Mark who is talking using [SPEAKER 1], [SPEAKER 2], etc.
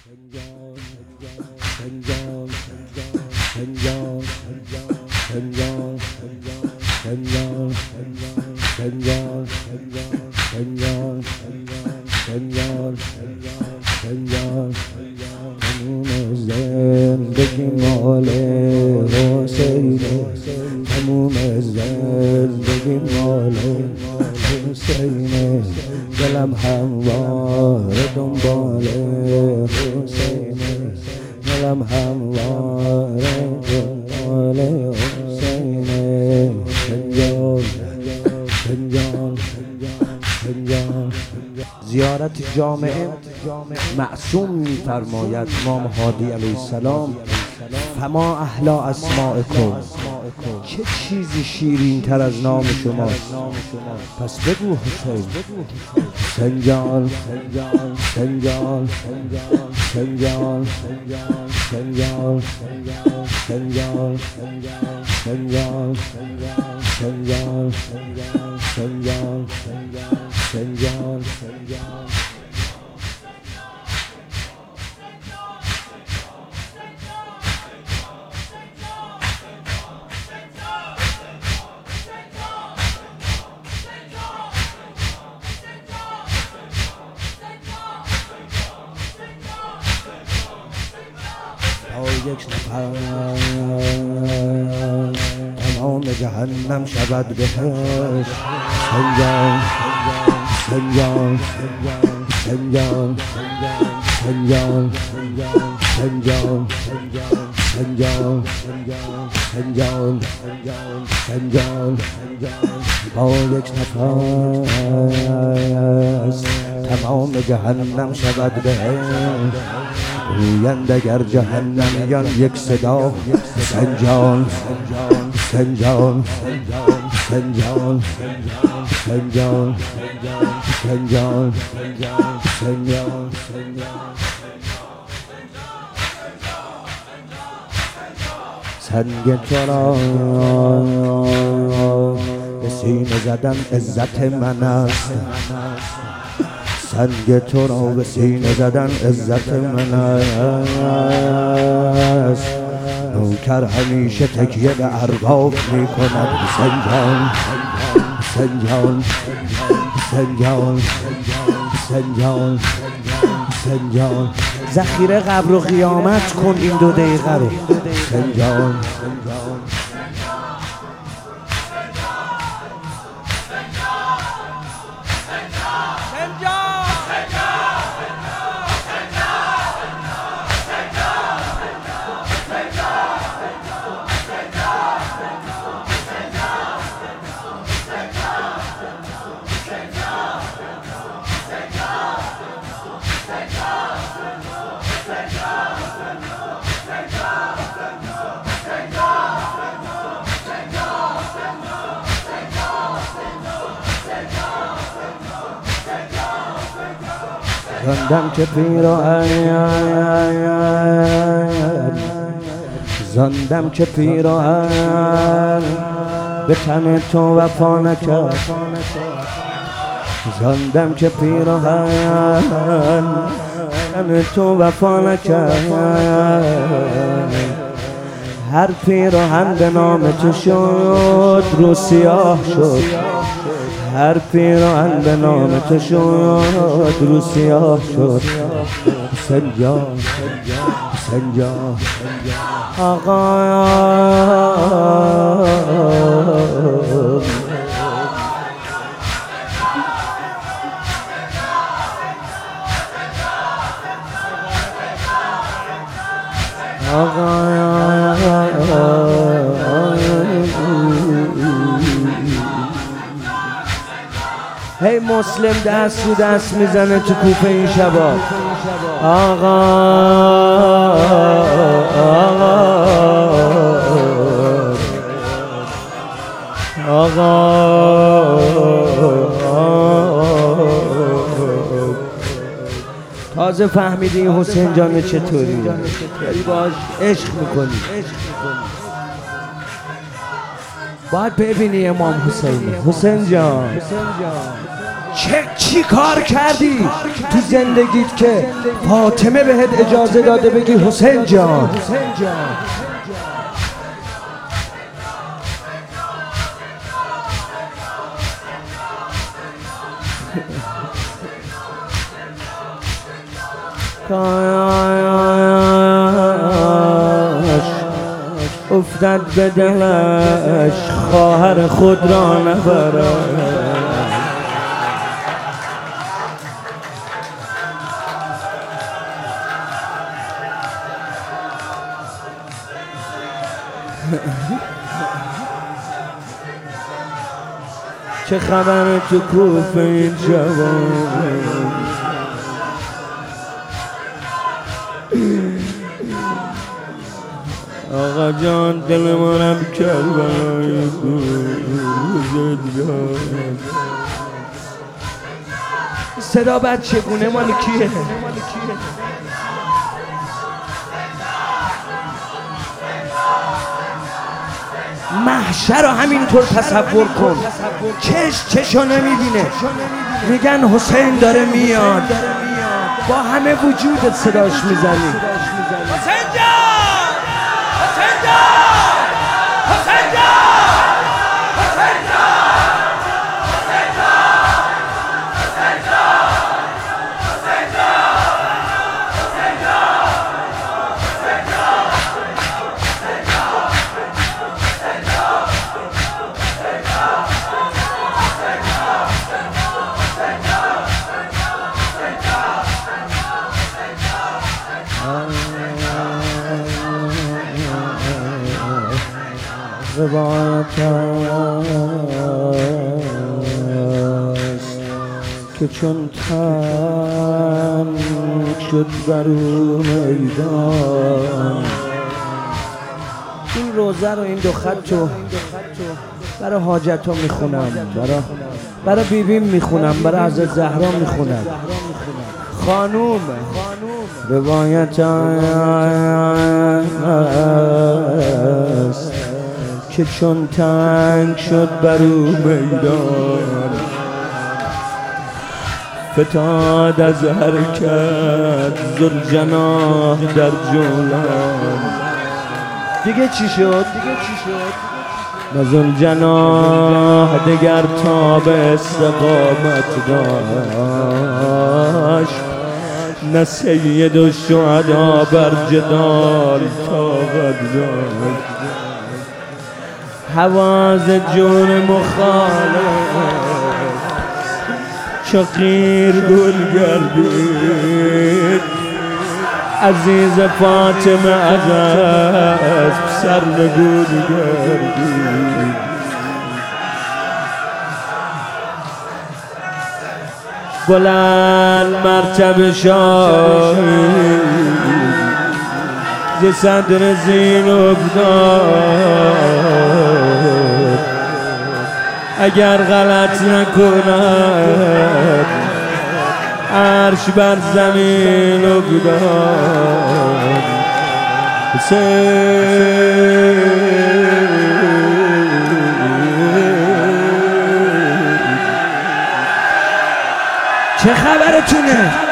[SPEAKER 1] زندگی مال حسینه، تموم زندگی مال حسینه، دلم هموار دنبال حسینه، دلم هموار دنبال حسینه. سنجان سنجان سنجان. زیارت جامعه معصوم می‌فرماید امام هادی علیه السلام: فما احلی اسماءکم، چه چیزی شیرین تر از نام شماست؟ پس بگو حسین. سنجان سنجان سنجان سنجان سنجان سنجان سنجان سنجان سنجان سنجان. یک نفر تمام جهنم شود بهش. سنجان سنجان سنجان سنجان سنجان سنجان سنجان سنجان. با یک نفس تمام جهنم شود بهش. گویند اگر جهنمیان یک صدا: سنجان سنجان سنجان سنجان سنجان سنجان. سنگ تو را به سینه زدن عزت من است، سنگ تو را به سینه زدن عزت من است. نوکر همیشه تکیه به ارباب می کند. سنجان سنجان سنجان سنجان سنجان. ذخیره قبر و قیامت کن این 2 دقیقه رو. سنجان زندم که پیراهن، زندم که پیراهن به تن تو وفا نکرد. زندم که پیراهن تن تو وفا نکرد. هر پیراهن به نام تو شد رو سیاه شد. هر پیراهن به نام تو شد رو سیاه شد. سنجان سنجان آقا هی مسلم دست رو دست میزنه تو کوفه این شبا. آقا تازه فهمیدی حسین جان چطوری داری باش عشق میکنی. باید ببینی امام حسین. حسین جان چی کار کردی تو زندگیت که فاطمه بهت اجازه داده بگی حسین جان؟ کاش افتد به دلش خواهر خود را نبرد. چه خبر تو کوفه این جوان؟ آقا جان دل منم کربلای زندان. صدا بد چگونه مال کیه؟ محشر رو همینطور تصور کن، چشو نمیبینه، میگن حسین داره میاد، با همه وجودت صداش میزنی حسین جان، حسین جان، حسین جان، حسین جان، حسین جان، حسین روایت است که چون تن شد برو میدان. این روزه رو، این دو خط رو برای حاجت ها میخونم، برای بیبیم میخونم، برای حضرت زهرا میخونم. خانوم روایت است که چون تنگ شد برو میدان، فتاد از حرکت ذوالجناح در جولان. دیگه چی شد؟ نه ذوالجناح دگر تاب استقامت داشت، نه سید الشهدا بر جدال طاقت داشت. حواز جون مخالف چو قیر گل گردید، عزیز فاطمه از اسب سرنگون گردید. بلند مرتبه شاهی ز صدر زین افتاد، اگر غلط نکند عرش بر زمین افتاد. چه خبرتونه؟